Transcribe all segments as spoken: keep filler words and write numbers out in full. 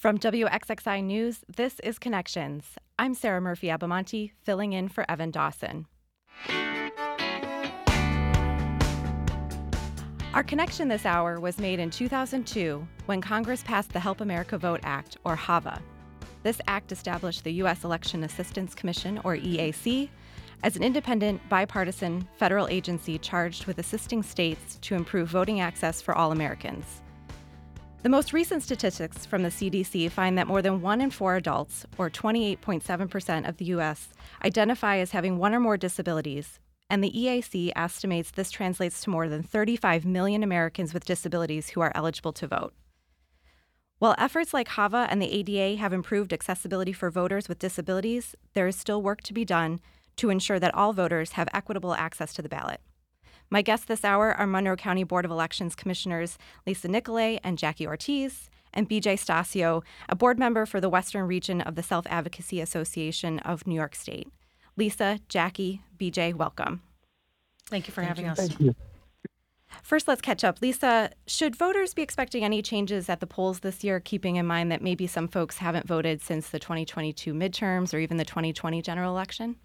From W X X I News, this is Connections. I'm Sarah Murphy-Abamonte, filling in for Evan Dawson. Our connection this hour was made in two thousand two when Congress passed the Help America Vote Act, or HAVA. This act established the U S Election Assistance Commission, or E A C, as an independent, bipartisan federal agency charged with assisting states to improve voting access for all Americans. The most recent statistics from the C D C find that more than one in four adults, or twenty-eight point seven percent of the U S, identify as having one or more disabilities, and the E A C estimates this translates to more than thirty-five million Americans with disabilities who are eligible to vote. While efforts like HAVA and the A D A have improved accessibility for voters with disabilities, there is still work to be done to ensure that all voters have equitable access to the ballot. My guests this hour are Monroe County Board of Elections Commissioners Lisa Nicolay and Jackie Ortiz, and B J Stasio, a board member for the Western Region of the Self-Advocacy Association of New York State. Lisa, Jackie, B J, welcome. Thank you for Thank having you. us. Thank you. First, let's catch up. Lisa, should voters be expecting any changes at the polls this year, keeping in mind that maybe some folks haven't voted since the twenty twenty-two midterms or even the twenty twenty general election?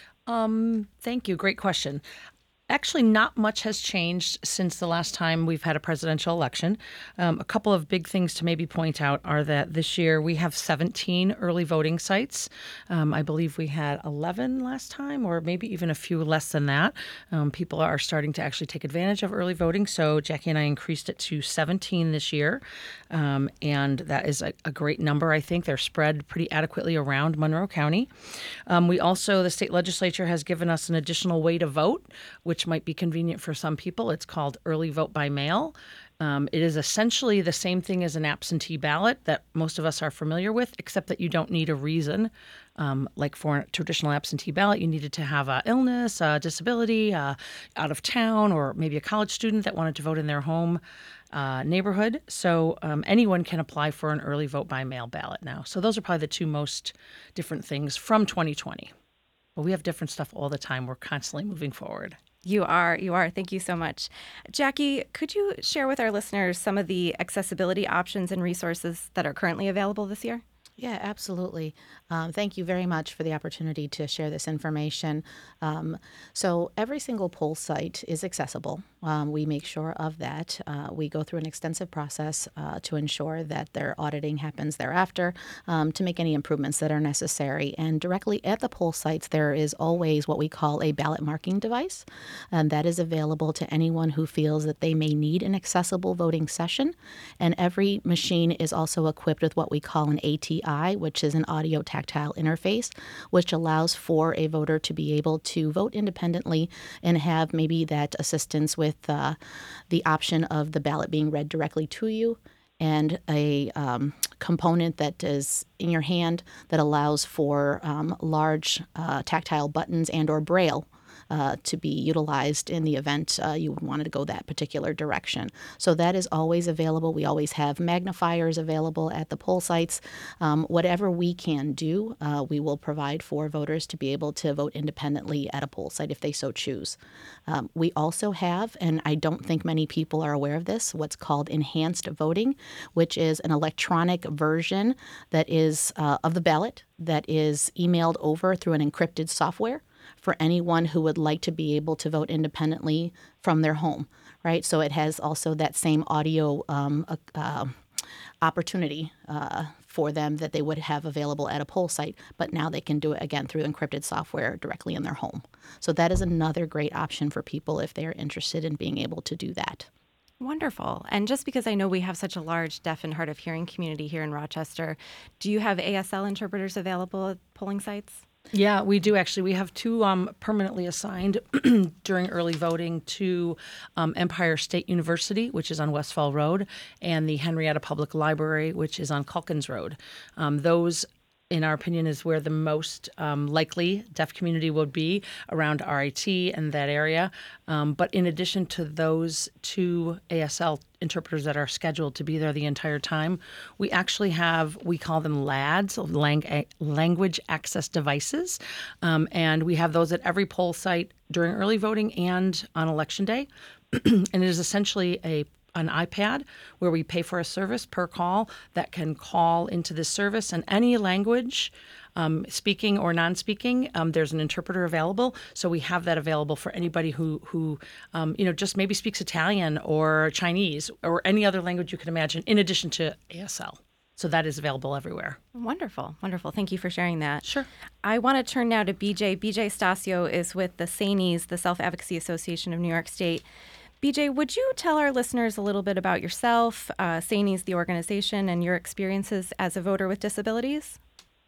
Um, thank you. Great question. Actually, not much has changed since the last time we've had a presidential election. Um, a couple of big things to maybe point out are that this year we have seventeen early voting sites. Um, I believe we had eleven last time, or maybe even a few less than that. Um, people are starting to actually take advantage of early voting, so Jackie and I increased it to seventeen this year, um, and that is a, a great number, I think. They're spread pretty adequately around Monroe County. Um, we also, the state legislature has given us an additional way to vote, which which might be convenient for some people. It's called early vote by mail. Um, it is essentially the same thing as an absentee ballot that most of us are familiar with, except that you don't need a reason. Um, like for a traditional absentee ballot, you needed to have an illness, a disability, uh, out of town, or maybe a college student that wanted to vote in their home uh, neighborhood. So um, anyone can apply for an early vote by mail ballot now. So those are probably the two most different things from twenty twenty. But we have different stuff all the time. We're constantly moving forward. You are, you are. Thank you so much. Jackie, could you share with our listeners some of the accessibility options and resources that are currently available this year? Yeah, absolutely. Um, thank you very much for the opportunity to share this information. Um, so every single poll site is accessible. Um, we make sure of that. Uh, we go through an extensive process uh, to ensure that their auditing happens thereafter um, to make any improvements that are necessary. And directly at the poll sites, there is always what we call a ballot marking device, and that is available to anyone who feels that they may need an accessible voting session. And every machine is also equipped with what we call an A T I, which is an audio tactile interface, which allows for a voter to be able to vote independently and have maybe that assistance with uh, the option of the ballot being read directly to you, and a um, component that is in your hand that allows for um, large uh, tactile buttons and or braille Uh, to be utilized in the event uh, you would want to go that particular direction. So that is always available. We always have magnifiers available at the poll sites. Um, whatever we can do, uh, we will provide for voters to be able to vote independently at a poll site if they so choose. Um, we also have, and I don't think many people are aware of this, what's called enhanced voting, which is an electronic version that is uh, of the ballot that is emailed over through an encrypted software for anyone who would like to be able to vote independently from their home, right? So it has also that same audio um, uh, uh, opportunity uh, for them that they would have available at a poll site, but now they can do it again through encrypted software directly in their home. So that is another great option for people if they are interested in being able to do that. Wonderful. And just because I know we have such a large deaf and hard of hearing community here in Rochester, do you have A S L interpreters available at polling sites? Yeah, we do actually. We have two um, permanently assigned during early voting to um, Empire State University, which is on Westfall Road, and the Henrietta Public Library, which is on Calkins Road. Um, those, in our opinion, is where the most um, likely deaf community would be around R I T and that area. Um, but in addition to those two A S L interpreters that are scheduled to be there the entire time, we actually have, we call them L A Ds, lang- language access devices, um, and we have those at every poll site during early voting and on election day. And it is essentially a an iPad where we pay for a service per call that can call into this service in any language, um, speaking or non-speaking. Um, there's an interpreter available, so we have that available for anybody who who um, you know just maybe speaks Italian or Chinese or any other language you can imagine, in addition to A S L. So that is available everywhere. Wonderful, wonderful. Thank you for sharing that. Sure. I want to turn now to B J. B J Stasio is with the S A N Y S, the Self-Advocacy Association of New York State. B J, would you tell our listeners a little bit about yourself, uh, S A N Y S, the organization, and your experiences as a voter with disabilities?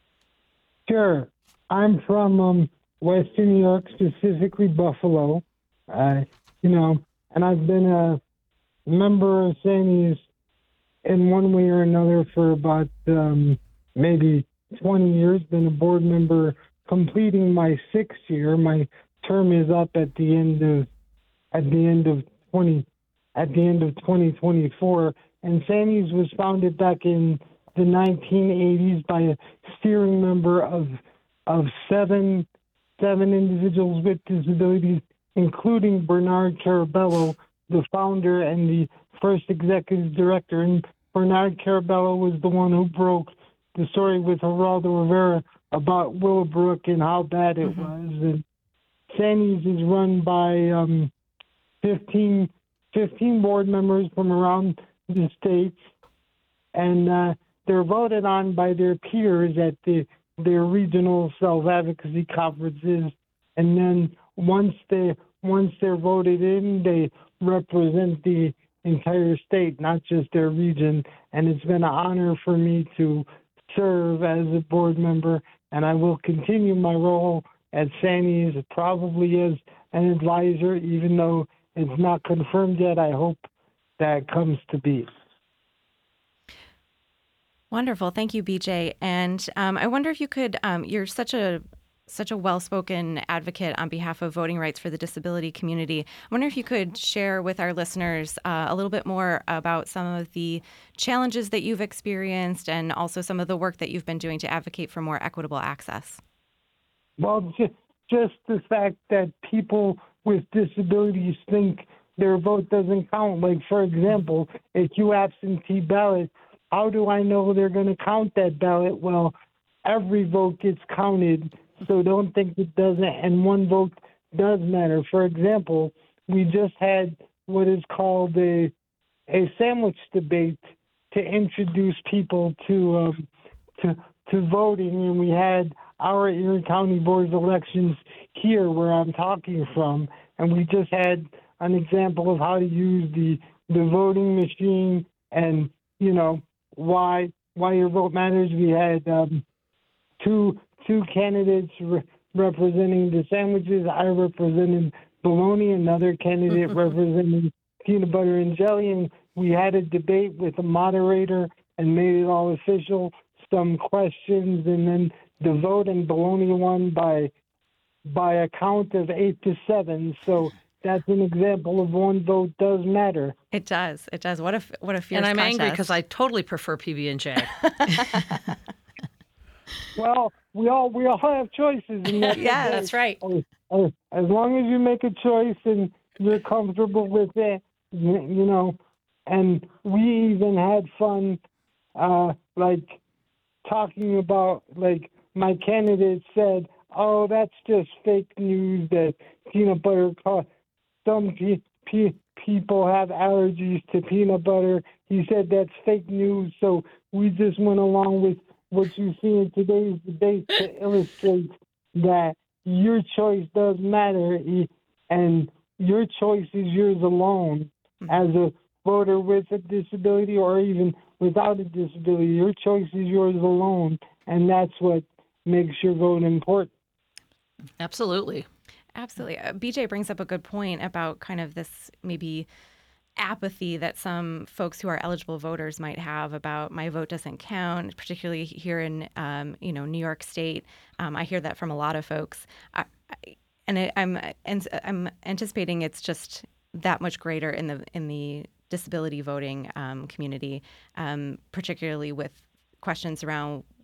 Sure. I'm from um, Western New York, specifically Buffalo. Uh, you know, and I've been a member of S A N Y S in one way or another for about um, maybe twenty years. Been a board member, completing my sixth year. My term is up at the end of at the end of twenty at the end of twenty twenty-four. And S A N Y S was founded back in the nineteen eighties by a steering member of of seven seven individuals with disabilities, including Bernard Carabello, the founder and the first executive director. And Bernard Carabello was the one who broke the story with Geraldo Rivera about Willowbrook and how bad it Mm-hmm. was. And S A N Y S is run by um, fifteen, fifteen board members from around the states, and uh, they're voted on by their peers at the their regional self-advocacy conferences. And then once they once they're voted in, they represent the entire state, not just their region. And it's been an honor for me to serve as a board member, and I will continue my role at S A N Y S, probably as an advisor, even though it's not confirmed yet. I hope that comes to be. Wonderful. Thank you, B J. And um, I wonder if you could, um, you're such a such a well-spoken advocate on behalf of voting rights for the disability community. I wonder if you could share with our listeners uh, a little bit more about some of the challenges that you've experienced and also some of the work that you've been doing to advocate for more equitable access. Well, just, just the fact that people with disabilities think their vote doesn't count. Like, for example, if you absentee ballot, how do I know they're going to count that ballot? Well, every vote gets counted, so don't think it doesn't, and one vote does matter. For example, we just had what is called a a sandwich debate to introduce people to um, to to voting, and we had our Erie County Board of Elections here where I'm talking from, and we just had an example of how to use the the voting machine and, you know, why why your vote matters. We had um, two two candidates re- representing the sandwiches. I represented bologna, another candidate representing peanut butter and jelly, and we had a debate with a moderator and made it all official, some questions, and then the vote, and bologna won by by a count of eight to seven. So that's an example of one vote does matter. It does. It does. What a what a fierce And I'm contest. angry because I totally prefer P B and J. Well, we all we all have choices. And that's Yeah, okay. That's right. As, as- as long as you make a choice and you're comfortable with it, you, you know. And we even had fun, uh, like talking about, like, my candidate said, "Oh, that's just fake news that peanut butter co- some pe- pe- people have allergies to peanut butter." He said that's fake news. So we just went along with what you see in today's debate to illustrate that your choice does matter, and your choice is yours alone. As a voter with a disability or even without a disability, your choice is yours alone, and that's what makes your vote important. Absolutely. Absolutely. Uh, B J brings up a good point about kind of this maybe apathy that some folks who are eligible voters might have about my vote doesn't count, particularly here in um, you know New York State. Um, I hear that from a lot of folks, I, I, and I, I'm and I'm anticipating it's just that much greater in the in the disability voting um, community, um, particularly with questions around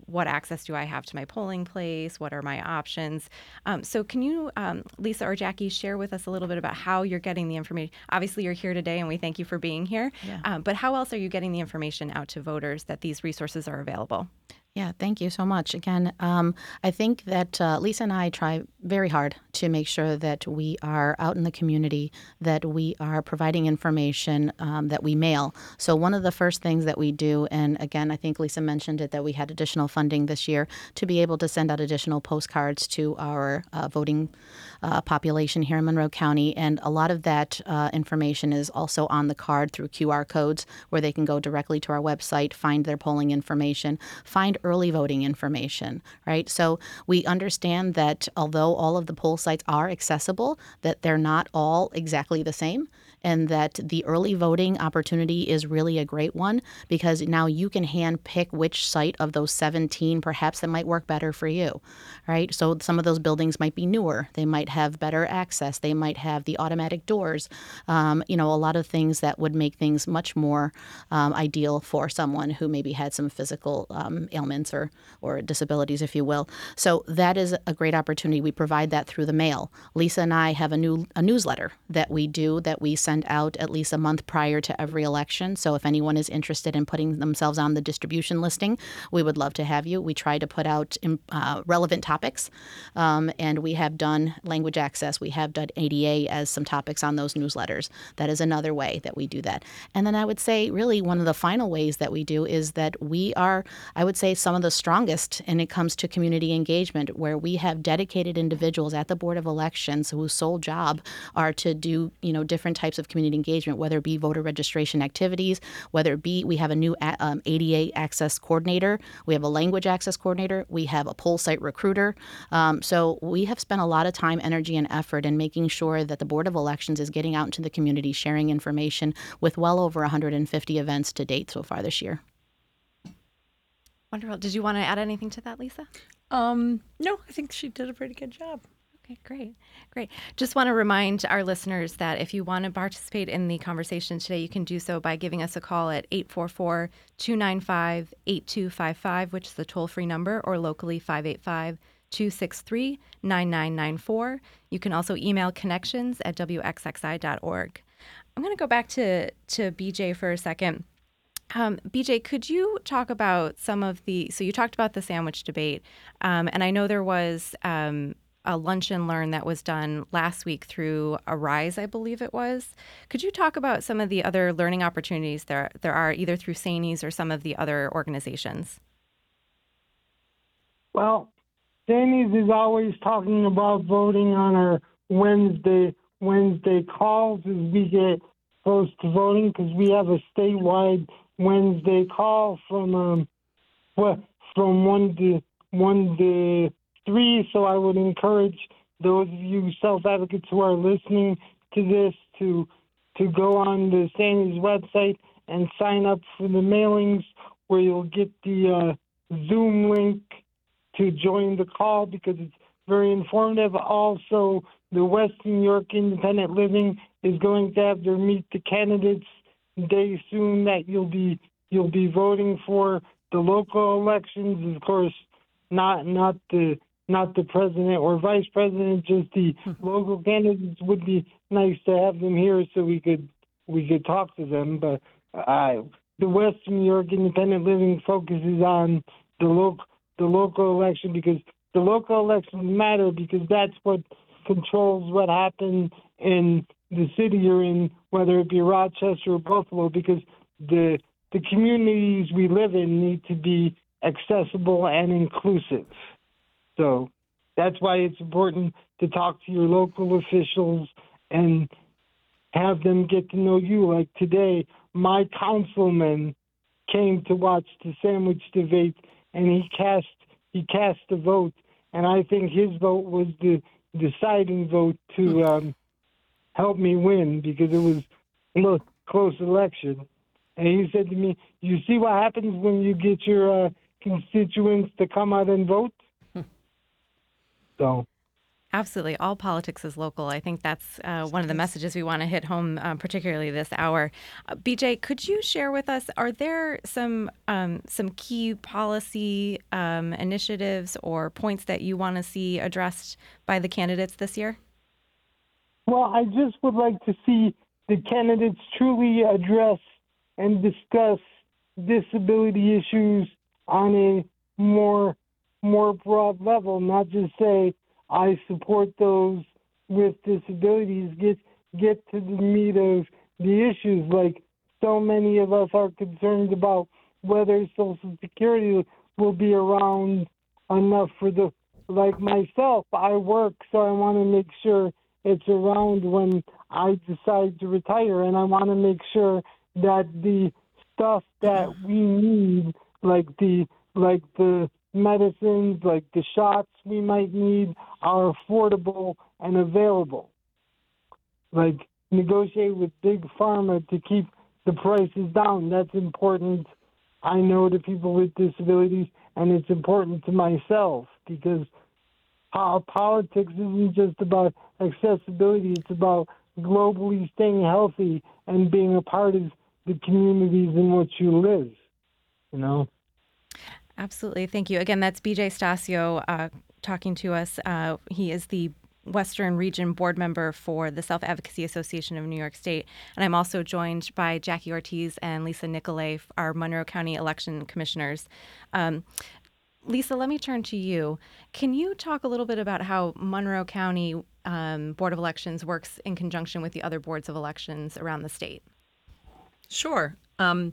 what access do I have to my polling place? What are my options? Um, so can you, um, Lisa or Jackie, share with us a little bit about how you're getting the information? Obviously, you're here today, and we thank you for being here. Yeah. Um, but how else are you getting the information out to voters that these resources are available? Yeah, thank you so much. Again, um, I think that uh, Lisa and I try very hard to make sure that we are out in the community, that we are providing information um, that we mail. So one of the first things that we do, and again, I think Lisa mentioned it, that we had additional funding this year to be able to send out additional postcards to our uh, voting uh, population here in Monroe County. And a lot of that uh, information is also on the card through Q R codes where they can go directly to our website, find their polling information, find early voting information, right? So we understand that although all of the poll sites are accessible, that they're not all exactly the same, and that the early voting opportunity is really a great one because now you can hand pick which site of those seventeen perhaps that might work better for you, right? So some of those buildings might be newer. They might have better access. They might have the automatic doors, um, you know, a lot of things that would make things much more um, ideal for someone who maybe had some physical um, ailments or, or disabilities, if you will. So that is a great opportunity. We provide that through the mail. Lisa and I have a new a newsletter that we do that we send out at least a month prior to every election. So if anyone is interested in putting themselves on the distribution listing, we would love to have you. We try to put out uh, relevant topics, um, and we have done language access. We have done A D A as some topics on those newsletters. That is another way that we do that. And then I would say really one of the final ways that we do is that we are, I would say, some of the strongest when it comes to community engagement, where we have dedicated individuals at the Board of Elections whose sole job are to do, you know, different types of community engagement, whether it be voter registration activities, whether it be, we have a new um, A D A access coordinator, we have a language access coordinator, we have a poll site recruiter. Um, so we have spent a lot of time, energy, and effort in making sure that the Board of Elections is getting out into the community, sharing information with well over one hundred fifty events to date so far this year. Wonderful. Did you want to add anything to that, Lisa? Um, no, I think she did a pretty good job. Okay, great. Great. Just want to remind our listeners that if you want to participate in the conversation today, you can do so by giving us a call at eight four four, two nine five, eight two five five, which is the toll-free number, or locally five eight five, two six three, nine nine nine four. You can also email connections at w x x i dot org. I'm going to go back to, to B J for a second. Um, B J, could you talk about some of the, so you talked about the sandwich debate, um, and I know there was um, a lunch and learn that was done last week through Arise, I believe it was. Could you talk about some of the other learning opportunities there there are either through S A N Ys or some of the other organizations? Well, S A N Ys is always talking about voting on our Wednesday Wednesday calls as we get close to voting, because we have a statewide Wednesday call from um what from one to one to three. So I would encourage those of you self-advocates who are listening to this to to go on the S A N Y's website and sign up for the mailings, where you'll get the uh, Zoom link to join the call, because it's very informative. Also, the Western New York Independent Living is going to have their Meet the Candidates day soon that you'll be you'll be voting for. The local elections, of course, not not the not the president or vice president, just the local candidates. Would be nice to have them here so we could we could talk to them. But uh, the Western New York Independent Living focuses on the local the local election, because the local elections matter, because that's what controls what happens in the city you're in, whether it be Rochester or Buffalo, because the the communities we live in need to be accessible and inclusive. So that's why it's important to talk to your local officials and have them get to know you. Like today, my councilman came to watch the sandwich debate, and he cast he cast a vote, and I think his vote was the deciding vote to um, help me win, because it was a little close election. And he said to me, "You see what happens when you get your uh, constituents to come out and vote?" So Absolutely. All politics is local. I think that's uh, one of the messages we want to hit home, uh, particularly this hour. Uh, B J, could you share with us, are there some um, some key policy um, initiatives or points that you want to see addressed by the candidates this year? Well, I just would like to see the candidates truly address and discuss disability issues on a more more broad level, not just say, I support those with disabilities, get get to the meat of the issues. Like so many of us are concerned about whether Social Security will be around enough for the, like myself, I work, so I want to make sure it's around when I decide to retire, and I want to make sure that the stuff that we need, like the like the medicines, like the shots we might need, are affordable and available. Like negotiate with big pharma to keep the prices down. That's important, I know, to people with disabilities, and it's important to myself because uh, politics isn't just about accessibility. It's about globally staying healthy and being a part of the communities in which you live, you know? Absolutely. Thank you. Again, that's B J Stasio uh, talking to us. Uh, he is the Western Region Board Member for the Self-Advocacy Association of New York State. And I'm also joined by Jackie Ortiz and Lisa Nicolay, our Monroe County Election Commissioners. Um, Lisa, let me turn to you. Can you talk a little bit about how Monroe County um, Board of Elections works in conjunction with the other boards of elections around the state? Sure. Um,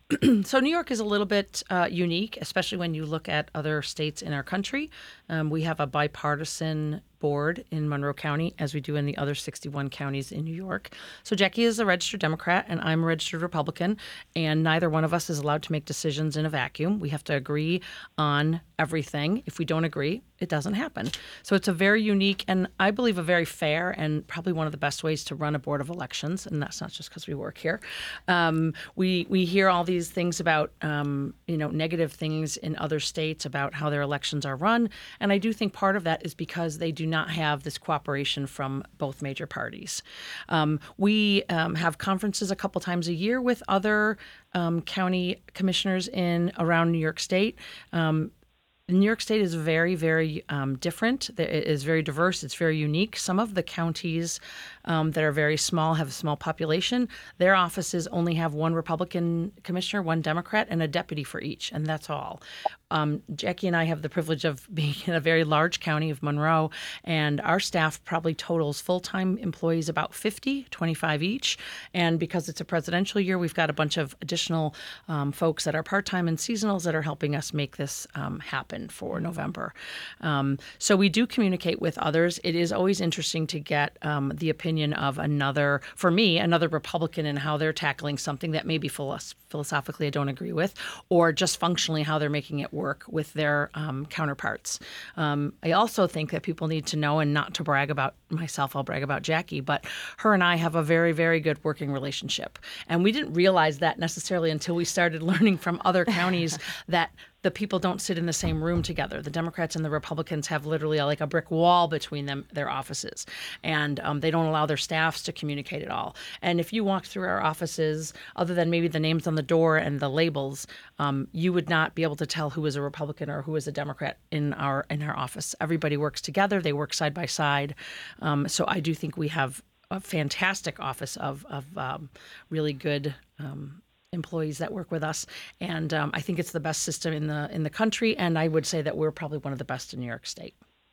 so New York is a little bit uh, unique, especially when you look at other states in our country. Um, we have a bipartisan board in Monroe County, as we do in the other sixty-one counties in New York. So Jackie is a registered Democrat, and I'm a registered Republican, and neither one of us is allowed to make decisions in a vacuum. We have to agree on everything. If we don't agree, it doesn't happen. So it's a very unique and I believe a very fair and probably one of the best ways to run a board of elections, and that's not just because we work here. Um, we we hear all these things about um, you know negative things in other states about how their elections are run, and I do think part of that is because they do not have this cooperation from both major parties. Um, we um, have conferences a couple times a year with other um, county commissioners in around New York State. Um, New York State is very, very um, different. It is very diverse. It's very unique. Some of the counties um, that are very small have a small population. Their offices only have one Republican commissioner, one Democrat, and a deputy for each, and that's all. Um, Jackie and I have the privilege of being in a very large county of Monroe, and our staff probably totals full-time employees about fifty, twenty-five each. And because it's a presidential year, we've got a bunch of additional um, folks that are part-time and seasonals that are helping us make this um, happen for November. Um, so we do communicate with others. It is always interesting to get um, the opinion of another, for me, another Republican and how they're tackling something that maybe philos- philosophically I don't agree with, or just functionally how they're making it work with their um, counterparts. Um, I also think that people need to know, and not to brag about myself, I'll brag about Jackie, but her and I have a very, very good working relationship. And we didn't realize that necessarily until we started learning from other counties that the people don't sit in the same room together. The Democrats and the Republicans have literally like a brick wall between them, their offices, and um, they don't allow their staffs to communicate at all. And if you walk through our offices, other than maybe the names on the door and the labels, um, you would not be able to tell who is a Republican or who is a Democrat in our in our office. Everybody works together. They work side by side. Um, so I do think we have a fantastic office of of um, really good Um, employees that work with us, and um, I think it's the best system in the in the country, and I would say that we're probably one of the best in New York State.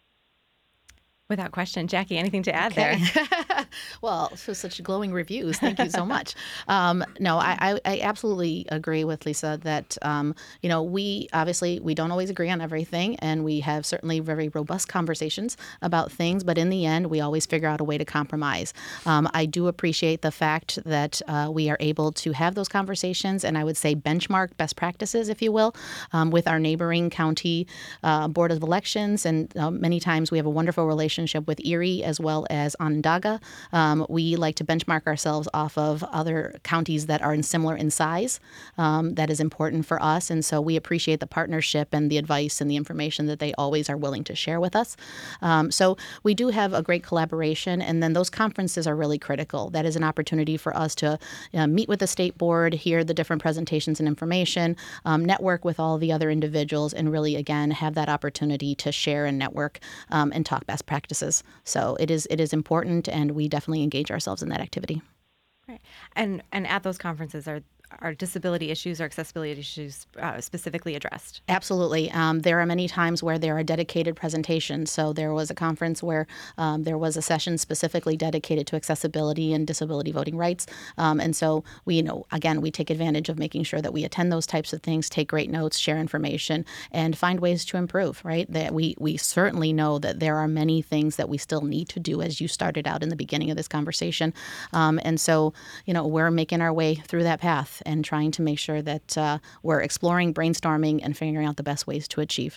Without question. Jackie, anything to add Okay. there? Well, so such glowing reviews. Thank you so much. Um, no, I, I, I absolutely agree with Lisa that, um, you know, we obviously, we don't always agree on everything, and we have certainly very robust conversations about things, but in the end, we always figure out a way to compromise. Um, I do appreciate the fact that uh, we are able to have those conversations, and I would say benchmark best practices, if you will, um, with our neighboring county uh, Board of Elections, and uh, many times we have a wonderful relationship relationship with Erie as well as Onondaga. Um, we like to benchmark ourselves off of other counties that are in similar in size. Um, that is important for us, and so we appreciate the partnership and the advice and the information that they always are willing to share with us. Um, so we do have a great collaboration, and then those conferences are really critical. That is an opportunity for us to uh, meet with the state board, hear the different presentations and information, um, network with all the other individuals, and really, again, have that opportunity to share and network um, and talk best practices. So it is it is important, and we definitely engage ourselves in that activity. Right. And and at those conferences, are are disability issues or accessibility issues uh, specifically addressed? Absolutely. Um, there are many times where there are dedicated presentations. So there was a conference where um, there was a session specifically dedicated to accessibility and disability voting rights. Um, and so we, you know, again, we take advantage of making sure that we attend those types of things, take great notes, share information, and find ways to improve, right? That we, we certainly know that there are many things that we still need to do, as you started out in the beginning of this conversation. Um, and so, you know, we're making our way through that path and trying to make sure that uh, we're exploring, brainstorming, and figuring out the best ways to achieve.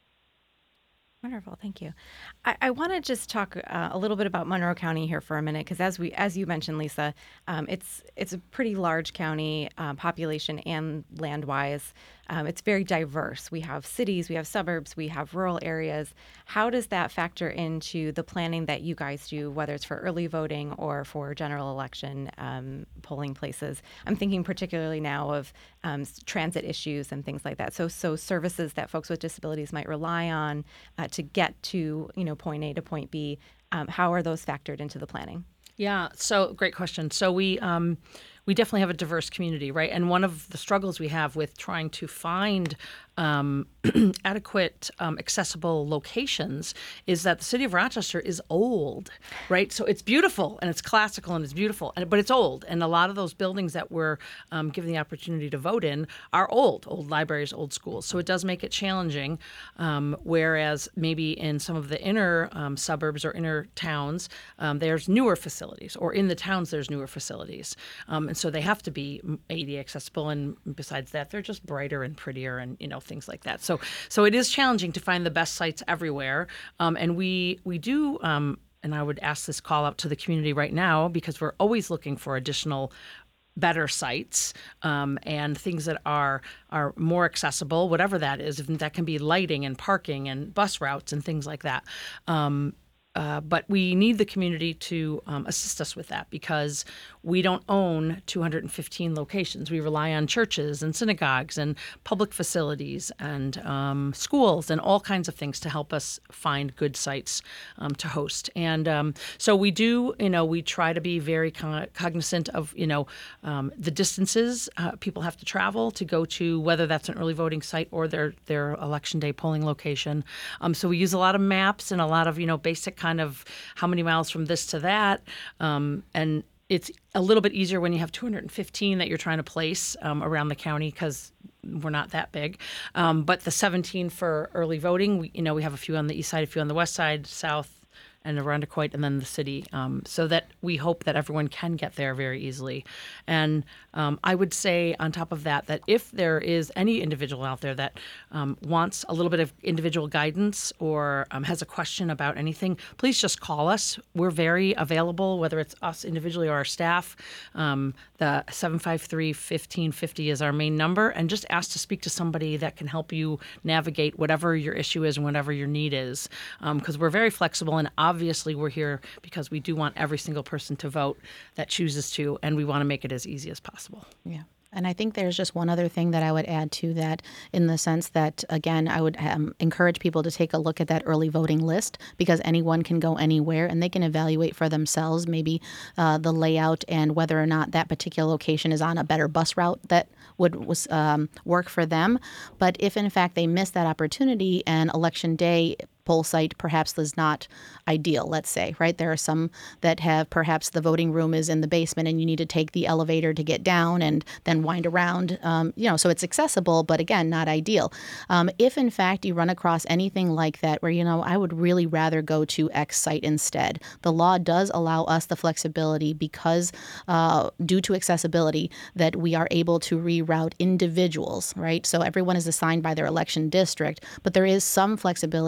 Wonderful, thank you. I, I want to just talk uh, a little bit about Monroe County here for a minute, because as we, as you mentioned, Lisa, um, it's it's a pretty large county, uh, population and land-wise. Um, it's very diverse. We have cities, we have suburbs, we have rural areas. How does that factor into the planning that you guys do, whether it's for early voting or for general election um, polling places? I'm thinking particularly now of um, transit issues and things like that. So, so services that folks with disabilities might rely on uh, to get to, you know, point A to point B. Um, how are those factored into the planning? Yeah, so great question. So we um, we definitely have a diverse community, right? And one of the struggles we have with trying to find um, adequate, um, accessible locations is that the city of Rochester is old, right? So it's beautiful and it's classical and it's beautiful, and, but it's old. And a lot of those buildings that we're um, given the opportunity to vote in are old, old libraries, old schools. So it does make it challenging, um, whereas maybe in some of the inner um, suburbs or inner towns, um, there's newer facilities, or in the towns there's newer facilities. Um, and so they have to be A D A accessible, and besides that, they're just brighter and prettier and, you know, things like that. So so it is challenging to find the best sites everywhere. Um, and we we do, um, and I would ask this call out to the community right now, because we're always looking for additional better sites um, and things that are are more accessible, whatever that is. If that can be lighting and parking and bus routes and things like that. Um, Uh, but we need the community to um, assist us with that, because we don't own two hundred fifteen locations. We rely on churches and synagogues and public facilities and um, schools and all kinds of things to help us find good sites um, to host. And um, so we do, you know, we try to be very con- cognizant of, you know, um, the distances uh, people have to travel to go to, whether that's an early voting site or their, their election day polling location. Um, so we use a lot of maps and a lot of, you know, basic kind of how many miles from this to that. Um, and it's a little bit easier when you have two hundred fifteen that you're trying to place um, around the county, because we're not that big. Um, but the seventeen for early voting, we, you know, we have a few on the east side, a few on the west side, south, and Arundecoit, and then the city, um, so that we hope that everyone can get there very easily. And um, I would say on top of that, that if there is any individual out there that um, wants a little bit of individual guidance or um, has a question about anything, please just call us. We're very available, whether it's us individually or our staff. Um, the seven five three, one five five zero is our main number, and just ask to speak to somebody that can help you navigate whatever your issue is and whatever your need is, because um, we're very flexible, and obviously we're here because we do want every single person to vote that chooses to, and we want to make it as easy as possible. Yeah. And I think there's just one other thing that I would add to that, in the sense that, again, I would um, encourage people to take a look at that early voting list, because anyone can go anywhere and they can evaluate for themselves maybe uh, the layout and whether or not that particular location is on a better bus route that would was, um, work for them. But if, in fact, they miss that opportunity and election day poll site perhaps is not ideal, let's say, right? There are some that have perhaps the voting room is in the basement and you need to take the elevator to get down and then wind around, um, you know, so it's accessible, but again, not ideal. Um, if in fact you run across anything like that where, you know, I would really rather go to X site instead, the law does allow us the flexibility, because uh, due to accessibility, that we are able to reroute individuals, right? So everyone is assigned by their election district, but there is some flexibility in regards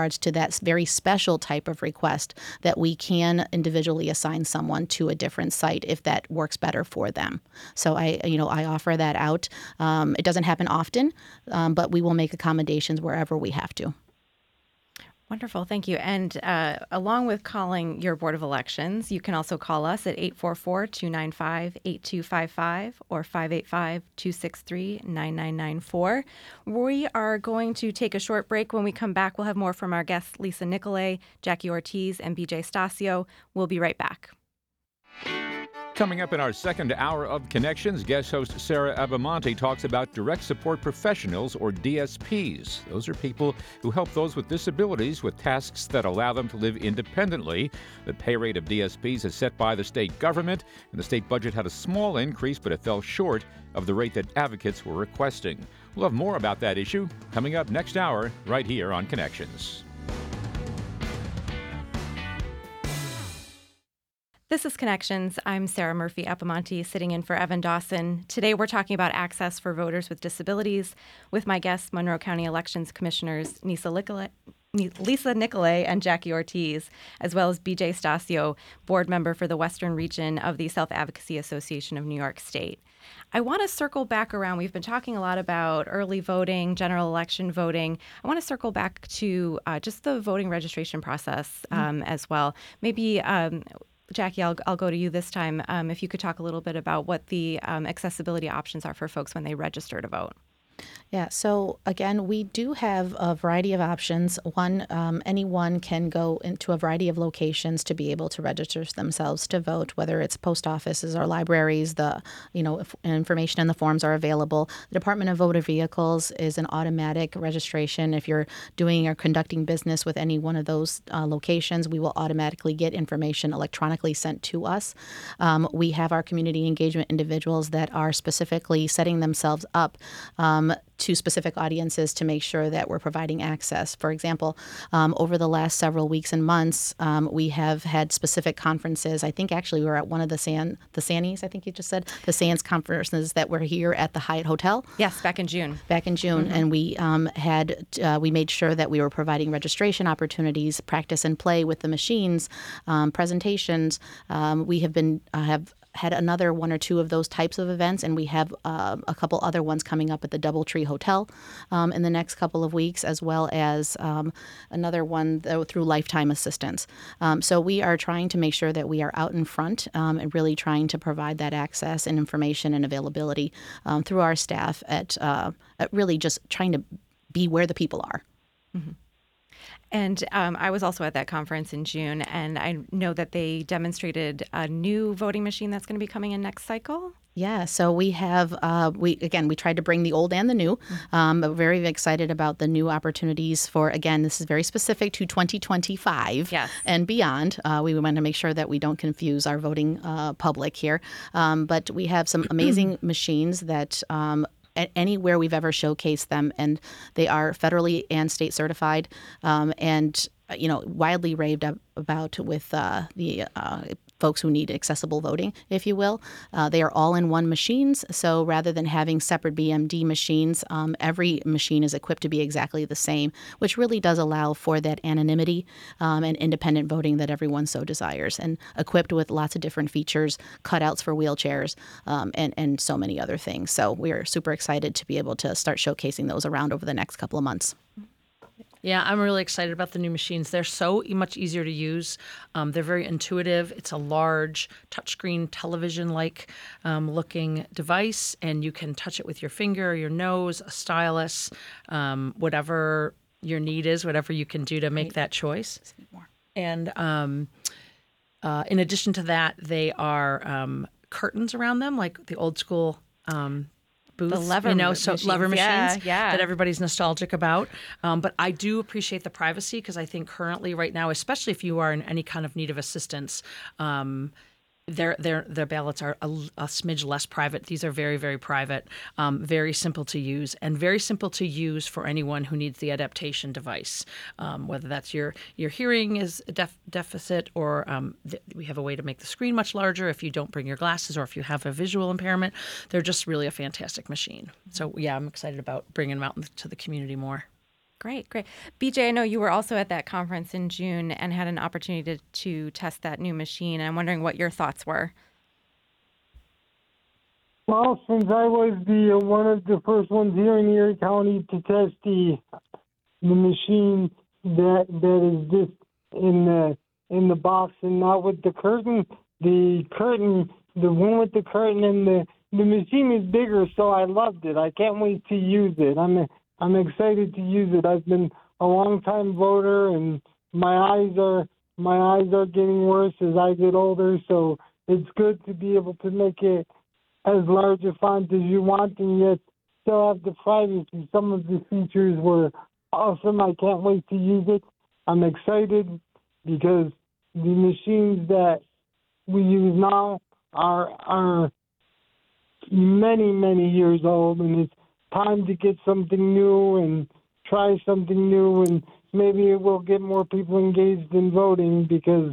regards to that very special type of request that we can individually assign someone to a different site if that works better for them. So I, you know, I offer that out. Um, it doesn't happen often, um, but we will make accommodations wherever we have to. Wonderful. Thank you. And uh, along with calling your Board of Elections, you can also call us at eight four four, two nine five, eight two five five or five eight five, two six three, nine nine nine four. We are going to take a short break. When we come back, we'll have more from our guests, Lisa Nicolay, Jackie Ortiz, and B J Stasio. We'll be right back. Coming up in our second hour of Connections, guest host Sarah Abamonte talks about direct support professionals, or D S Ps. Those are people who help those with disabilities with tasks that allow them to live independently. The pay rate of D S Ps is set by the state government, and the state budget had a small increase, but it fell short of the rate that advocates were requesting. We'll have more about that issue coming up next hour right here on Connections. This is Connections. I'm Sarah Murphy Apamonte, sitting in for Evan Dawson. Today we're talking about access for voters with disabilities with my guests, Monroe County Elections Commissioners Lisa Nicolay, Lisa Nicolay and Jackie Ortiz, as well as B J Stasio, board member for the Western Region of the Self-Advocacy Association of New York State. I want to circle back around. We've been talking a lot about early voting, general election voting. I want to circle back to uh, just the voting registration process um, mm-hmm. as well. Maybe um, Jackie, I'll, I'll go to you this time. Um, if you could talk a little bit about what the um, accessibility options are for folks when they register to vote. Yeah, so again, we do have a variety of options. One, um, anyone can go into a variety of locations to be able to register themselves to vote, whether it's post offices or libraries. The you know if information and the forms are available. The Department of Motor Vehicles is an automatic registration. If you're doing or conducting business with any one of those uh, locations, we will automatically get information electronically sent to us. Um, we have our community engagement individuals that are specifically setting themselves up um, to specific audiences to make sure that we're providing access. For example, um, over the last several weeks and months, um, we have had specific conferences. I think actually we were at one of the San, the Sannies, I think you just said, the Sands conferences that were here at the Hyatt Hotel. Yes, back in June. Back in June, mm-hmm. and we um, had uh, we made sure that we were providing registration opportunities, practice and play with the machines, um, presentations. Um, we have been uh, have. had another one or two of those types of events, and we have uh, a couple other ones coming up at the Doubletree Hotel um, in the next couple of weeks, as well as um, another one though, through Lifetime Assistance. Um, so we are trying to make sure that we are out in front um, and really trying to provide that access and information and availability um, through our staff at, uh, at really just trying to be where the people are. Mm-hmm. And um, I was also at that conference in June, and I know that they demonstrated a new voting machine that's going to be coming in next cycle. Yeah, so we have, uh, we again, we tried to bring the old and the new, mm-hmm. um, but very excited about the new opportunities for, again, this is very specific to twenty twenty-five yes. and beyond. Uh, we want to make sure that we don't confuse our voting uh, public here. Um, but we have some amazing machines that um, anywhere we've ever showcased them, and they are federally and state certified, um, and you know widely raved about with uh, the uh, folks who need accessible voting, if you will. Uh, they are all in one machines, so rather than having separate B M D machines, um, every machine is equipped to be exactly the same, which really does allow for that anonymity um, and independent voting that everyone so desires, and equipped with lots of different features, cutouts for wheelchairs, um, and, and so many other things. So we are super excited to be able to start showcasing those around over the next couple of months. Yeah, I'm really excited about the new machines. They're so much easier to use. Um, they're very intuitive. It's a large touchscreen television-like um, looking device, and you can touch it with your finger, your nose, a stylus, um, whatever your need is, whatever you can do to make that choice. And um, uh, in addition to that, they are um, curtains around them, like the old school um booths, the lever you know, so machines. lever machines yeah, yeah. that everybody's nostalgic about. Um, but I do appreciate the privacy, because I think currently right now, especially if you are in any kind of need of assistance, um, their their their ballots are a, a smidge less private. These are very, very private, um, very simple to use, and very simple to use for anyone who needs the adaptation device, um, whether that's your your hearing is a def- deficit, or um, th- we have a way to make the screen much larger if you don't bring your glasses, or if you have a visual impairment. They're just really a fantastic machine. So yeah, I'm excited about bringing them out to the community more. Great, great. B J, I know you were also at that conference in June and had an opportunity to, to test that new machine. I'm wondering what your thoughts were. Well, since I was the uh, one of the first ones here in Erie County to test the the machine that that is just in the in the box and not with the curtain, the curtain, the one with the curtain and the the machine is bigger, so I loved it. I can't wait to use it. I'm I'm excited to use it. I've been a long time voter, and my eyes are my eyes are getting worse as I get older. So it's good to be able to make it as large a font as you want, and yet still have the privacy. Some of the features were awesome. I can't wait to use it. I'm excited because the machines that we use now are are many, many years old, and it's time to get something new and try something new, and maybe it will get more people engaged in voting because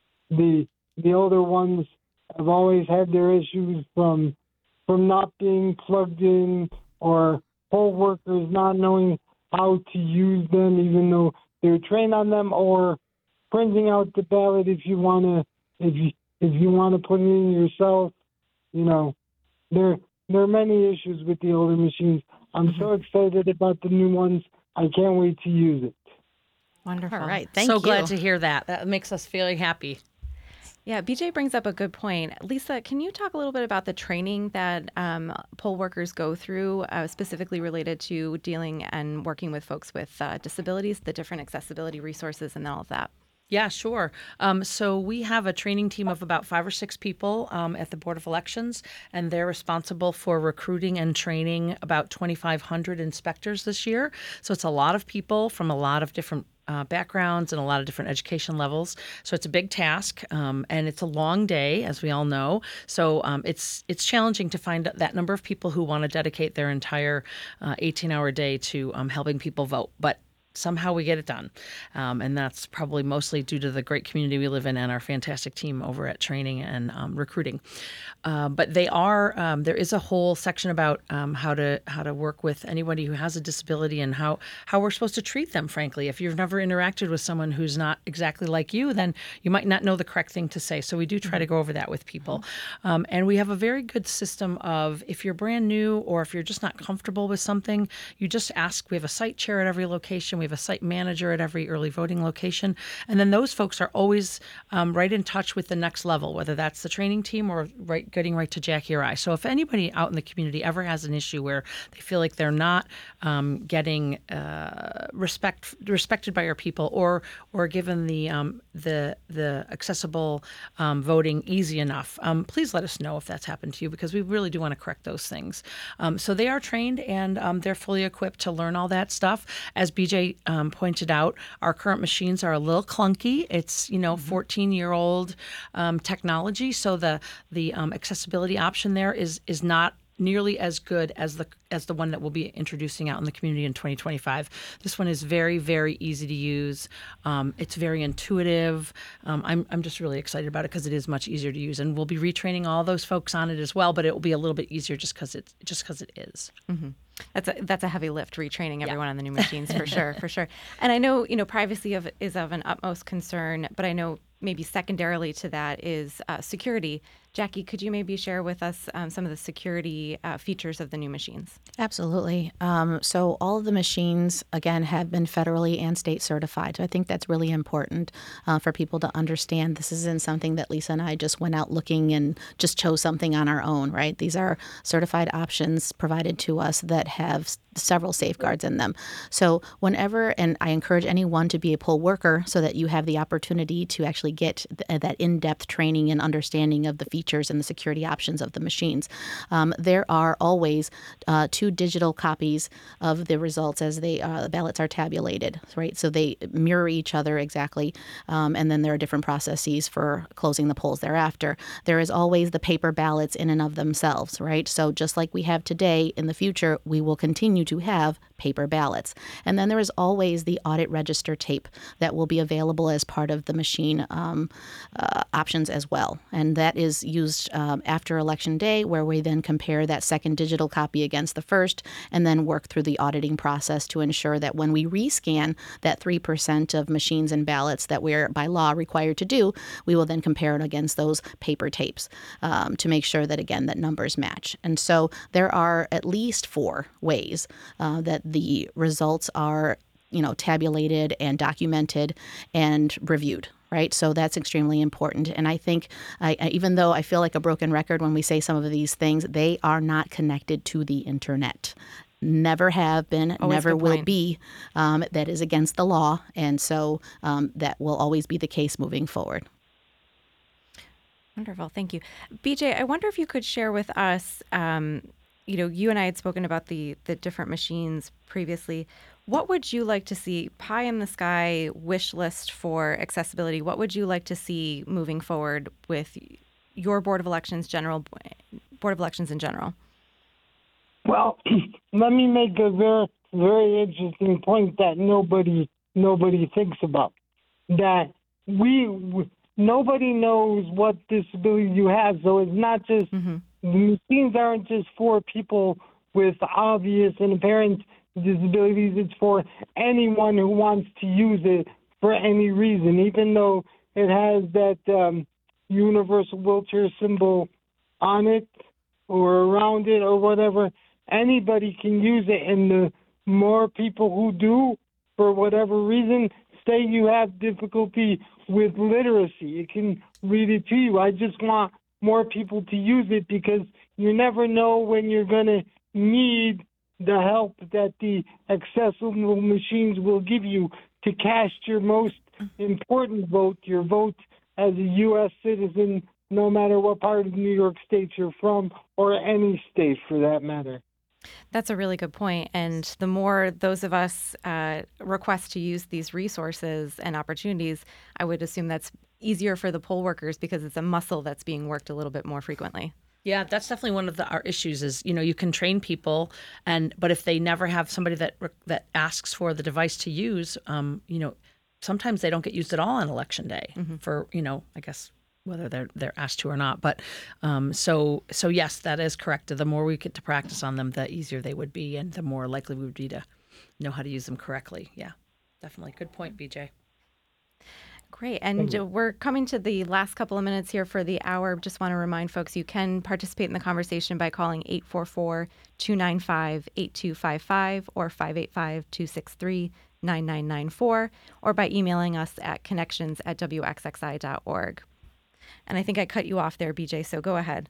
the the older ones have always had their issues from from not being plugged in or poll workers not knowing how to use them, even though they're trained on them, or printing out the ballot if you want to if you if you want to put it in yourself. You know, there there are many issues with the older machines. I'm so excited about the new ones. I can't wait to use it. Wonderful. All right. Thank so you. glad to hear that. That makes us feel happy. Yeah, B J brings up a good point. Lisa, can you talk a little bit about the training that um, poll workers go through, uh, specifically related to dealing and working with folks with uh, disabilities, the different accessibility resources and all of that? Yeah, sure. Um, so we have a training team of about five or six people um, at the Board of Elections, and they're responsible for recruiting and training about twenty-five hundred inspectors this year. So it's a lot of people from a lot of different Uh, backgrounds and a lot of different education levels. So it's a big task, um, and it's a long day, as we all know. So um, it's it's challenging to find that number of people who want to dedicate their entire uh, eighteen-hour day to um, helping people vote. But somehow we get it done. Um, and that's probably mostly due to the great community we live in and our fantastic team over at training and um, recruiting. Uh, but they are, um, there is a whole section about um, how to how to work with anybody who has a disability and how, how we're supposed to treat them, frankly. If you've never interacted with someone who's not exactly like you, then you might not know the correct thing to say. So we do try mm-hmm. to go over that with people. Um, and we have a very good system of, if you're brand new or if you're just not comfortable with something, you just ask. We have a site chair at every location. We We have a site manager at every early voting location. And then those folks are always um, right in touch with the next level, whether that's the training team or right, getting right to Jackie or I. So if anybody out in the community ever has an issue where they feel like they're not um, getting uh, respect respected by our people or or given the um, the the accessible um, voting easy enough, um, please let us know if that's happened to you, because we really do want to correct those things. Um, so they are trained and um, they're fully equipped to learn all that stuff. As B J Um, pointed out, our current machines are a little clunky. It's, you know, fourteen-year-old um, technology, so the the um, accessibility option there is is not nearly as good as the as the one that we'll be introducing out in the community in twenty twenty-five. This one is very, very easy to use. Um, it's very intuitive. Um, I'm I'm just really excited about it because it is much easier to use, and we'll be retraining all those folks on it as well. But it will be a little bit easier just because it's just because it is. Mm-hmm. That's a that's a heavy lift, retraining everyone yeah. on the new machines for sure, for sure. And I know, you know, privacy of, is of an utmost concern, but I know maybe secondarily to that is uh, security. Jackie, could you maybe share with us um, some of the security uh, features of the new machines? Absolutely. Um, so all of the machines, again, have been federally and state certified. So I think that's really important uh, for people to understand. This isn't something that Lisa and I just went out looking and just chose something on our own, right? These are certified options provided to us that have s- several safeguards in them. So whenever, and I encourage anyone to be a poll worker so that you have the opportunity to actually get th- that in-depth training and understanding of the features and the security options of the machines. Um, there are always uh, two digital copies of the results as they uh, the ballots are tabulated, right? So they mirror each other exactly, um, and then there are different processes for closing the polls thereafter. There is always the paper ballots in and of themselves, right? So just like we have today, in the future, we will continue to have paper ballots. And then there is always the audit register tape that will be available as part of the machine um, uh, options as well. And that is used um, after Election Day, where we then compare that second digital copy against the first and then work through the auditing process to ensure that when we rescan that three percent of machines and ballots that we're by law required to do, we will then compare it against those paper tapes um, to make sure that, again, that numbers match. And so there are at least four ways uh, that the results are, you know, tabulated and documented and reviewed. Right. So that's extremely important. And I think I, I, even though I feel like a broken record when we say some of these things, they are not connected to the internet. Never have been, Always never good will point. be. Um, that is against the law. And so um, that will always be the case moving forward. Wonderful. Thank you. B J, I wonder if you could share with us, um, you know, you and I had spoken about the, the different machines previously. What would you like to see, pie in the sky wish list for accessibility? What would you like to see moving forward with your Board of Elections, general Board of Elections in general? Well, let me make a very, very interesting point that nobody, nobody thinks about. That we, nobody knows what disability you have, so it's not just Mm-hmm. the machines aren't just for people with obvious and apparent disabilities. It's for anyone who wants to use it for any reason, even though it has that um, universal wheelchair symbol on it or around it or whatever. Anybody can use it, and the more people who do, for whatever reason, say you have difficulty with literacy, it can read it to you. I just want more people to use it because you never know when you're going to need the help that the accessible machines will give you to cast your most important vote, your vote as a U S citizen, no matter what part of New York State you're from, or any state for that matter. That's a really good point. And the more those of us uh, request to use these resources and opportunities, I would assume that's easier for the poll workers because it's a muscle that's being worked a little bit more frequently. Yeah, that's definitely one of the, our issues is, you know, you can train people, and but if they never have somebody that that asks for the device to use, um, you know, sometimes they don't get used at all on Election Day mm-hmm. for, you know, I guess whether they're they're asked to or not. But um, so so yes, that is correct. The more we get to practice on them, the easier they would be, and the more likely we would be to know how to use them correctly. Yeah, definitely. Good point, B J. Great. And we're coming to the last couple of minutes here for the hour. Just want to remind folks you can participate in the conversation by calling eight four four, two nine five, eight two five five or five eight five, two six three, nine nine nine four, or by emailing us at connections at w x x i dot org. And I think I cut you off there, B J, so go ahead.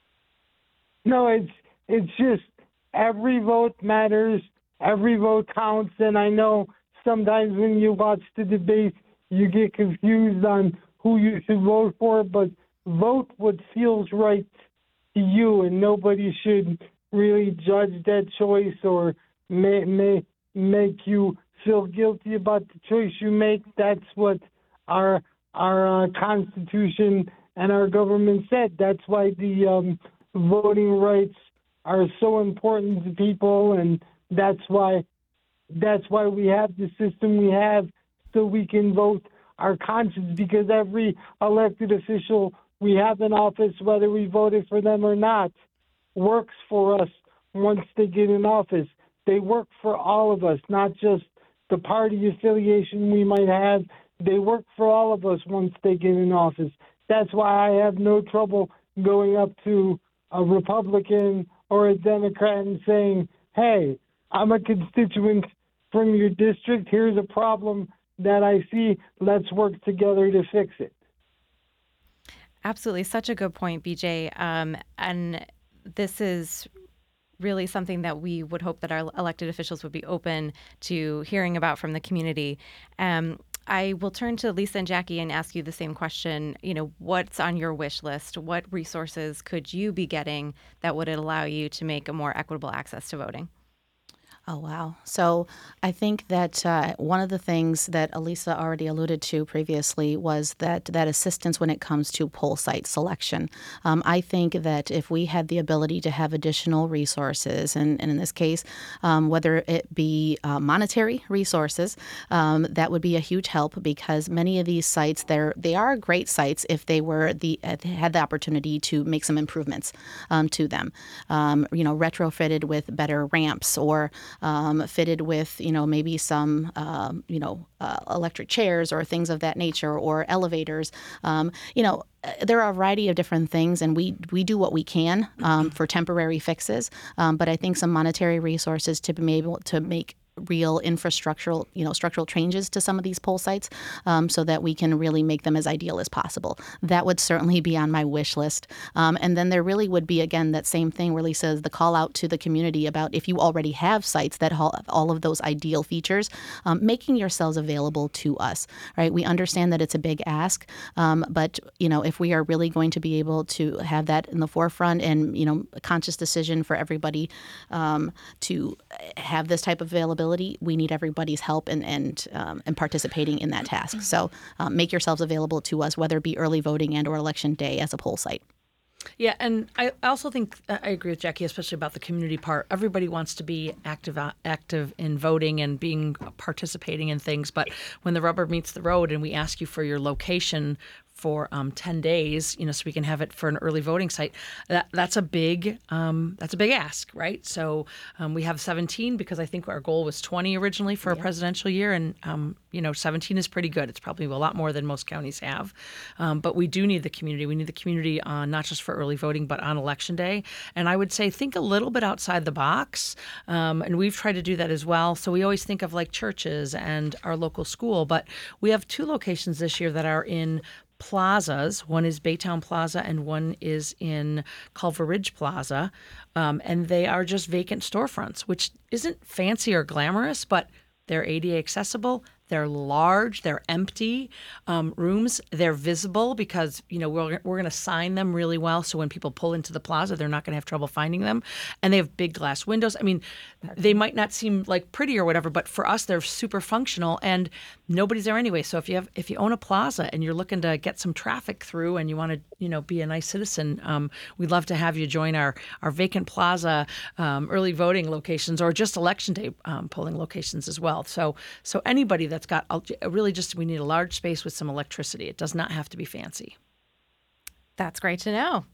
No, it's it's just every vote matters. Every vote counts. And I know sometimes when you watch the debate, you get confused on who you should vote for, but vote what feels right to you, and nobody should really judge that choice or may, may make you feel guilty about the choice you make. That's what our our uh, Constitution and our government said. That's why the um, voting rights are so important to people, and that's why that's why we have the system we have, so we can vote our conscience, because every elected official we have in office, whether we voted for them or not, works for us once they get in office. They work for all of us, not just the party affiliation we might have. They work for all of us once they get in office. That's why I have no trouble going up to a Republican or a Democrat and saying, hey, I'm a constituent from your district. Here's a problem that I see. Let's work together to fix it. Absolutely. Such a good point, B J. Um, and this is really something that we would hope that our elected officials would be open to hearing about from the community. Um, I will turn to Lisa and Jackie and ask you the same question. You know, what's on your wish list? What resources could you be getting that would allow you to make a more equitable access to voting? Oh, wow. So I think that uh, one of the things that Elisa already alluded to previously was that that assistance when it comes to poll site selection. Um, I think that if we had the ability to have additional resources, and, and in this case, um, whether it be uh, monetary resources, um, that would be a huge help because many of these sites, they're, they are great sites if they were the uh, had the opportunity to make some improvements um, to them. Um, you know, retrofitted with better ramps or Um, fitted with, you know, maybe some, um, you know, uh, electric chairs or things of that nature or elevators. Um, you know, uh, there are a variety of different things, and we we do what we can um, for temporary fixes. Um, but I think some monetary resources to be able to make real infrastructural, you know, structural changes to some of these poll sites um, so that we can really make them as ideal as possible. That would certainly be on my wish list. Um, and then there really would be, again, that same thing where Lisa says the call out to the community about if you already have sites that have all of those ideal features, um, making yourselves available to us, right? We understand that it's a big ask, um, but, you know, if we are really going to be able to have that in the forefront and, you know, a conscious decision for everybody um, to have this type of availability, we need everybody's help and and, um, and participating in that task. So um, make yourselves available to us, whether it be early voting and or election day as a poll site. Yeah, and I also think I agree with Jackie, especially about the community part. Everybody wants to be active, active in voting and being participating in things. But when the rubber meets the road and we ask you for your location for um, ten days, you know, so we can have it for an early voting site. That that's a big um, that's a big ask, right? So um, we have seventeen because I think our goal was twenty originally for yeah. a presidential year, and um, you know, seventeen is pretty good. It's probably a lot more than most counties have, um, but we do need the community. We need the community on not just for early voting, but on election day. And I would say think a little bit outside the box, um, and we've tried to do that as well. So we always think of like churches and our local school, but we have two locations this year that are in plazas. One is Baytown Plaza and one is in Culver Ridge Plaza. Um, and they are just vacant storefronts, which isn't fancy or glamorous, but they're A D A accessible. They're large, they're empty um, rooms. They're visible because, you know, we're, we're going to sign them really well. So when people pull into the plaza, they're not going to have trouble finding them. And they have big glass windows. I mean, they might not seem like pretty or whatever, but for us, they're super functional and nobody's there anyway. So if you have, if you own a plaza and you're looking to get some traffic through and you want to, you know, be a nice citizen, um, we'd love to have you join our, our vacant plaza um, early voting locations or just election day um, polling locations as well. So, so anybody that that's got really just, we need a large space with some electricity. It does not have to be fancy. That's great to know.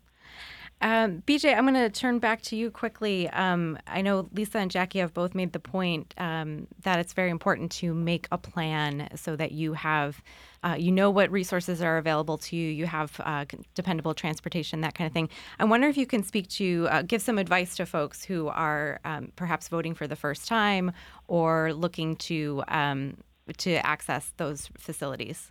Um, B J, I'm going to turn back to you quickly. Um, I know Lisa and Jackie have both made the point um, that it's very important to make a plan so that you have, uh, you know what resources are available to you, you have uh, dependable transportation, that kind of thing. I wonder if you can speak to, uh, give some advice to folks who are um, perhaps voting for the first time or looking to um, to access those facilities.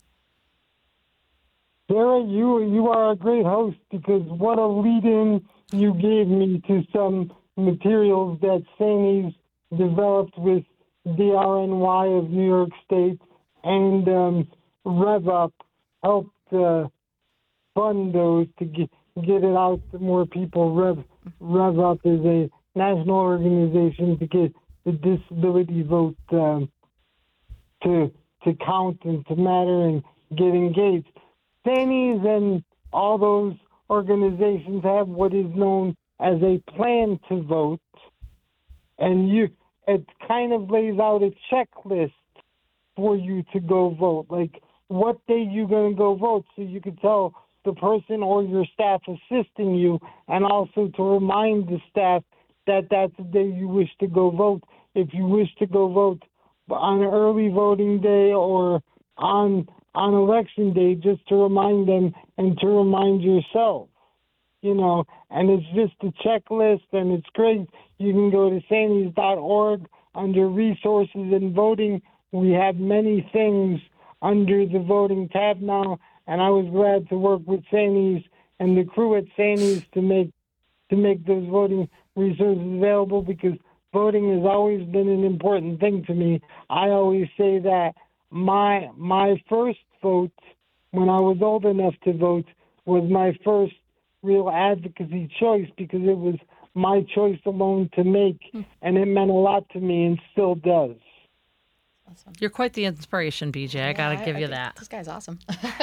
Sarah, you you are a great host because what a lead-in you gave me to some materials that Sandy's developed with D R N Y of New York State and um, RevUp helped uh, fund those to get, get it out to more people. Rev, RevUp is a national organization to get the disability vote um, to to count and to matter and get engaged. Sandy's and all those organizations have what is known as a plan to vote, and you it kind of lays out a checklist for you to go vote. Like, what day you going to go vote, so you can tell the person or your staff assisting you, and also to remind the staff that that's the day you wish to go vote. If you wish to go vote on early voting day or on on election day, just to remind them and to remind yourself, you know, and it's just a checklist and it's great. You can go to sandys dot org under resources and voting. We have many things under the voting tab now, and I was glad to work with Sandy's and the crew at Sandy's to make to make those voting resources available, because voting has always been an important thing to me. I always say that my my first vote, when I was old enough to vote, was my first real advocacy choice, because it was my choice alone to make, and it meant a lot to me and still does. Awesome. You're quite the inspiration, B J. I got to Yeah, give I you think that. This guy's awesome.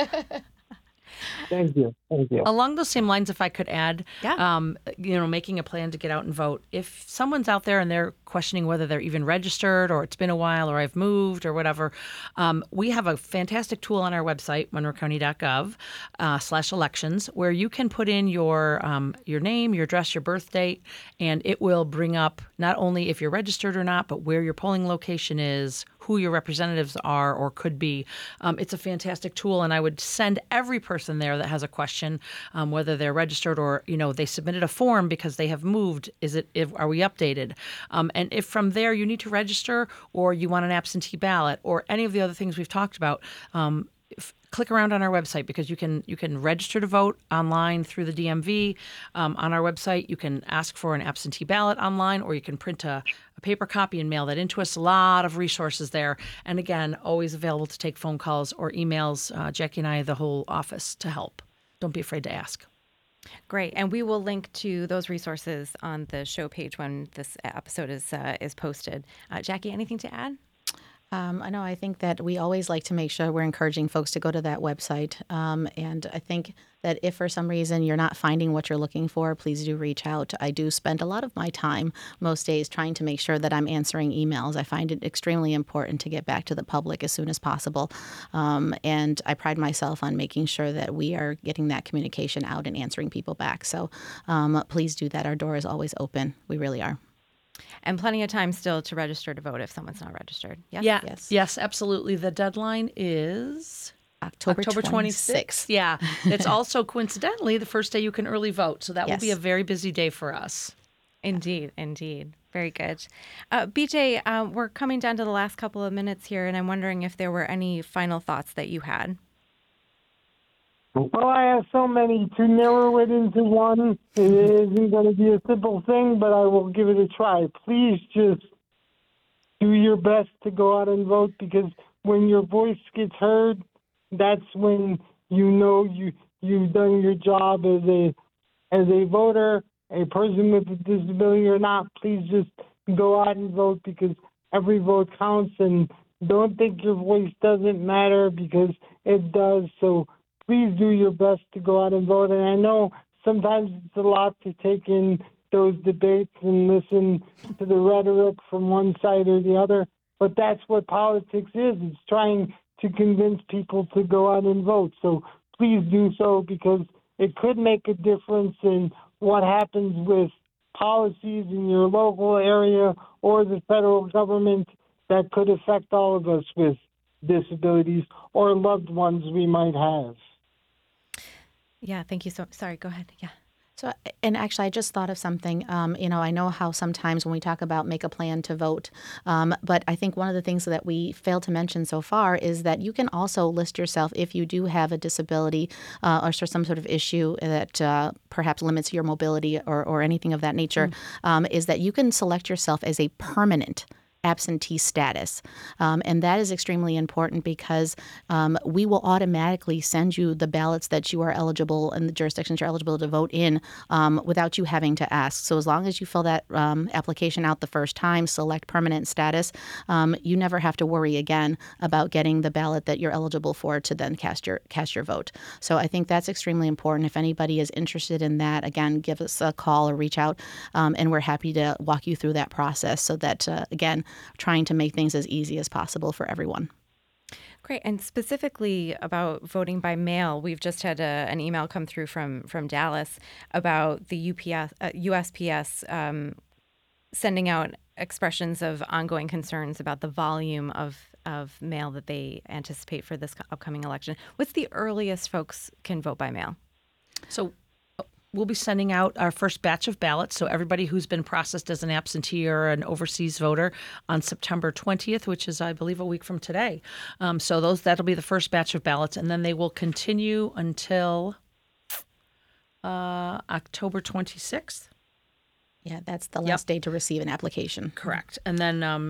Thank you. Thank you. Along those same lines, if I could add, Yeah. um, you know, making a plan to get out and vote. If someone's out there and they're questioning whether they're even registered or it's been a while or I've moved or whatever, um, we have a fantastic tool on our website, monroe county dot gov uh, slash elections, where you can put in your um, your name, your address, your birth date, and it will bring up not only if you're registered or not, but where your polling location is, who your representatives are or could be. Um, it's a fantastic tool, and I would send every person there that has a question, um, whether they're registered or, you know, they submitted a form because they have moved. Is it? If, are we updated? Um, and if from there you need to register or you want an absentee ballot or any of the other things we've talked about, um, if, click around on our website because you can you can register to vote online through the D M V. Um, on our website, you can ask for an absentee ballot online, or you can print a, a paper copy and mail that into us. A lot of resources there. And again, always available to take phone calls or emails. Uh, Jackie and I, the whole office, to help. Don't be afraid to ask. Great, and we will link to those resources on the show page when this episode is uh, is posted. Uh, Jackie, anything to add? Um, I know. I think that we always like to make sure we're encouraging folks to go to that website. Um, and I think that if for some reason you're not finding what you're looking for, please do reach out. I do spend a lot of my time most days trying to make sure that I'm answering emails. I find it extremely important to get back to the public as soon as possible. Um, and I pride myself on making sure that we are getting that communication out and answering people back. So um, please do that. Our door is always open. We really are. And plenty of time still to register to vote if someone's not registered. Yes? Yeah. Yes. Yes, absolutely. The deadline is October, October twenty-sixth. Yeah. It's also coincidentally the first day you can early vote. So that will be a Yes. very busy day for us. Indeed, indeed. Very good. Uh, B J, uh, we're coming down to the last couple of minutes here, and I'm wondering if there were any final thoughts that you had. Well, I have so many. To narrow it into one, it isn't going to be a simple thing, but I will give it a try. Please just do your best to go out and vote, because when your voice gets heard, that's when you know you, you've done your job as a as a voter, a person with a disability or not. Please just go out and vote, because every vote counts, and don't think your voice doesn't matter, because it does. So please do your best to go out and vote. And I know sometimes it's a lot to take in those debates and listen to the rhetoric from one side or the other, but that's what politics is. It's trying to convince people to go out and vote. So please do so, because it could make a difference in what happens with policies in your local area or the federal government that could affect all of us with disabilities or loved ones we might have. Yeah, thank you so Sorry, go ahead. Yeah. So, and actually, I just thought of something. Um, you know, I know how sometimes when we talk about make a plan to vote, um, but I think one of the things that we failed to mention so far is that you can also list yourself if you do have a disability uh, or some sort of issue that uh, perhaps limits your mobility or, or anything of that nature, mm. um, is that you can select yourself as a permanent absentee status. Um, and that is extremely important, because um, we will automatically send you the ballots that you are eligible and the jurisdictions you're eligible to vote in um, without you having to ask. So as long as you fill that um, application out the first time, select permanent status, um, you never have to worry again about getting the ballot that you're eligible for to then cast your cast your vote. So I think that's extremely important. If anybody is interested in that, again, give us a call or reach out, um, and we're happy to walk you through that process so that, uh, again, trying to make things as easy as possible for everyone. Great. And specifically about voting by mail, we've just had a, an email come through from from Dallas about the U P S, uh, U S P S um, sending out expressions of ongoing concerns about the volume of, of mail that they anticipate for this upcoming election. What's the earliest folks can vote by mail? So we'll be sending out our first batch of ballots, so everybody who's been processed as an absentee or an overseas voter, on September twentieth, which is, I believe, a week from today. Um, so those that'll be the first batch of ballots, and then they will continue until uh, October twenty-sixth. Yeah, that's the last yep. day to receive an application. Correct. And then, um,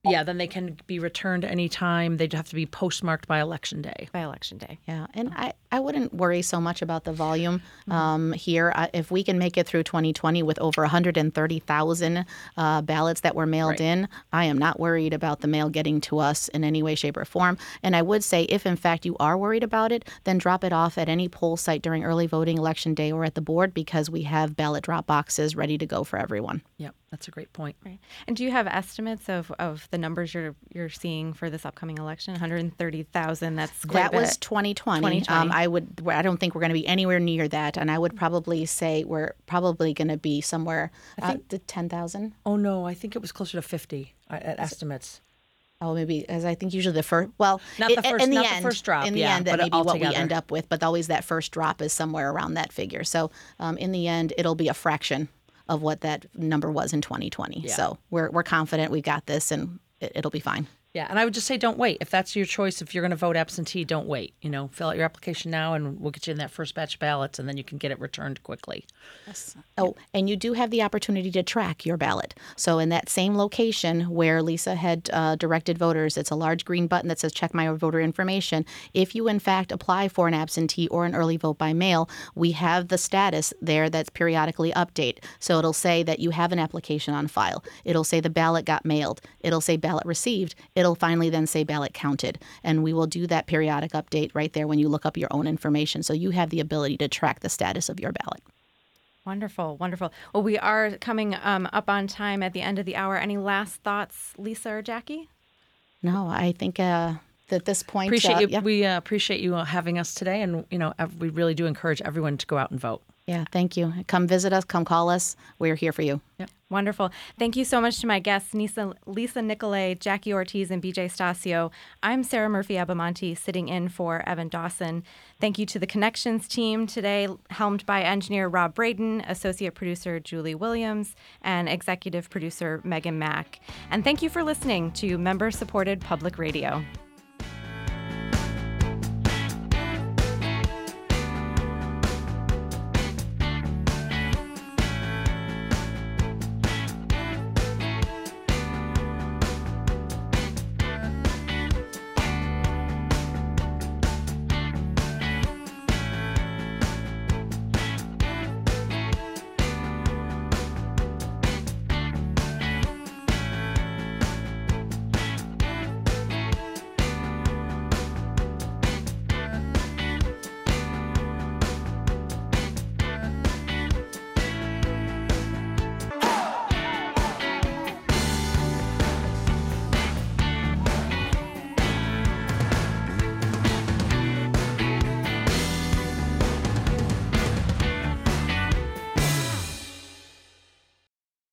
Yeah, then they can be returned anytime. They'd have to be postmarked by Election Day. By Election Day. Yeah, and I, I wouldn't worry so much about the volume um, here. I, if we can make it through twenty twenty with over one hundred thirty thousand uh, ballots that were mailed Right. in, I am not worried about the mail getting to us in any way, shape, or form. And I would say if, in fact, you are worried about it, then drop it off at any poll site during early voting Election Day or at the board because we have ballot drop boxes ready to go for everyone. Yep, that's a great point. Right. And do you have estimates of, of the numbers you're you're seeing for this upcoming election? one hundred thirty thousand. That's quite That a bit. was twenty twenty. twenty twenty. Um, I would. I don't think we're going to be anywhere near that, and I would probably say we're probably going to be somewhere uh, to ten thousand. Oh, no, I think it was closer to fifty uh, at estimates. Oh, maybe as I think usually the first. Well, Not the i- first- in the not the end, first drop, In the yeah, end, that but may be what we altogether. end up with, but always that first drop is somewhere around that figure. So, um, in the end, it'll be a fraction of what that number was in twenty twenty. Yeah. So we're we're confident we got this, and it, it'll be fine. Yeah, and I would just say don't wait. If that's your choice, if you're going to vote absentee, don't wait. You know, fill out your application now, and we'll get you in that first batch of ballots, and then you can get it returned quickly. Oh, and you do have the opportunity to track your ballot. So in that same location where Lisa had uh, directed voters, it's a large green button that says check my voter information. If you in fact apply for an absentee or an early vote by mail, we have the status there that's periodically update. So it'll say that you have an application on file. It'll say the ballot got mailed. It'll say ballot received. It'll finally then say ballot counted. And we will do that periodic update right there when you look up your own information. So you have the ability to track the status of your ballot. Wonderful, wonderful. Well, we are coming um, up on time at the end of the hour. Any last thoughts, Lisa or Jackie? No, I think uh, at this point, Appreciate uh, you. yeah, We uh, appreciate you uh, having us today, and you know, ev- we really do encourage everyone to go out and vote. yeah, thank you. Come visit us. Come call us. We're here for you. Wonderful. Thank you so much to my guests, Lisa, Lisa Nicolay, Jackie Ortiz, and B J Stasio. I'm Sarah Murphy-Abamonte, sitting in for Evan Dawson. Thank you to the Connections team today, helmed by engineer Rob Braden, associate producer Julie Williams, and executive producer Megan Mack. And thank you for listening to member-supported public radio.